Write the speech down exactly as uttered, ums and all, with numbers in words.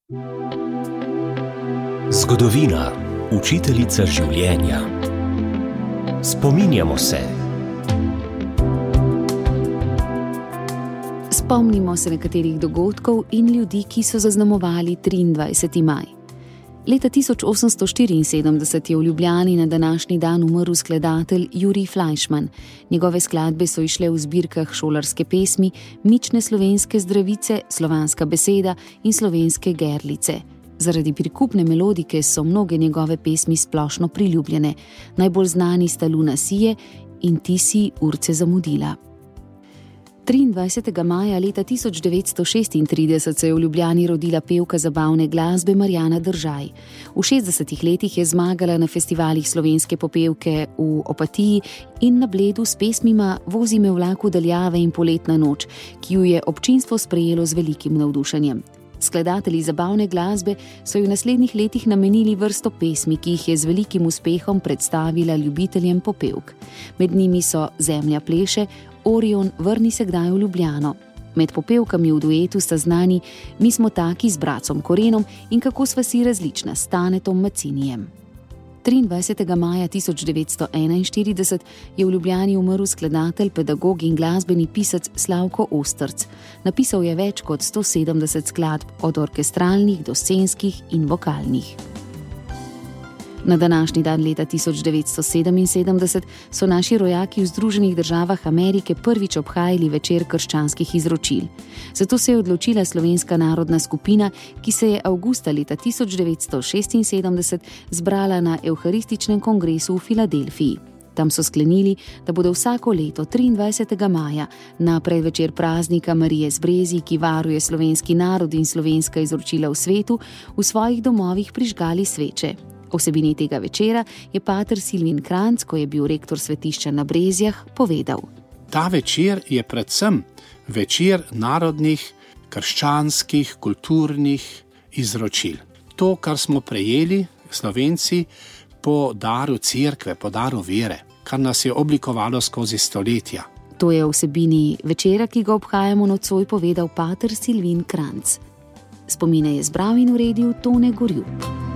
Zgodovina, učiteljica življenja. Spominjamo se. Spomnimo se nekaterih dogodkov in ljudi, ki so zaznamovali triindvajseti maj. Leta tisoč osemsto štiriinsedemdeset je v Ljubljani na današnji dan umrl skladatelj Jurij Flajšman. Njegove skladbe so izšle v zbirkah Šolarske pesmi, Mične slovenske zdravice, Slovanska beseda in Slovenske gerlice. Zaradi prikupne melodike so mnoge njegove pesmi splošno priljubljene. Najbolj znani sta Luna sije in Ti si urce zamudila. triindvajsetega maja leta tisoč devetsto šestintrideset se je v Ljubljani rodila pevka zabavne glasbe Marjana Držaj. V šestdesetih letih je zmagala na festivalih slovenske popevke v Opatiji in na Bledu s pesmima Vozi me vlak v daljave in Poletna noč, ki ju je občinstvo sprejelo z velikim navdušenjem. Skladatelji zabavne glasbe so ji v naslednjih letih namenili vrsto pesmi, ki jih je z velikim uspehom predstavila ljubiteljem popevk. Med njimi so Zemlja pleše, Orion, Vrni se kdaj v Ljubljano. Med popevkami v duetu sta znani Mi smo taki z Bracom Korenom in Kako sva si različna s Tanetom Macinijem. triindvajsetega maja tisoč devetsto enainštirideset je v Ljubljani umrl skladatelj, pedagog in glasbeni pisec Slavko Ostrc. Napisal je več kot sto sedemdeset skladb, od orkestralnih do scenskih in vokalnih. Na današnji dan leta tisoč devetsto sedeminsedemdeset so naši rojaki v Združenih državah Amerike prvič obhajali večer krščanskih izročil. Zato se je odločila slovenska narodna skupina, ki se je avgusta leta tisoč devetsto šestinsedemdeset zbrala na Evharističnem kongresu v Filadelfiji. Tam so sklenili, da bodo vsako leto triindvajsetega maja na predvečer praznika Marije z Brezij, ki varuje slovenski narod in slovenska izročila v svetu, v svojih domovih prižgali sveče. O vsebini tega večera je pater Silvin Kranc, ko je bil rektor svetišča na Brezjah, povedal. Ta večer je predvsem večer narodnih, krščanskih, kulturnih izročil. To, kar smo prejeli Slovenci po daru cerkve, po daru vere, kar nas je oblikovalo skozi stoletja. To je o vsebini večera, ki ga obhajamo nocoj, povedal pater Silvin Kranc. Spomine je zbral in uredil Tone Gorjup.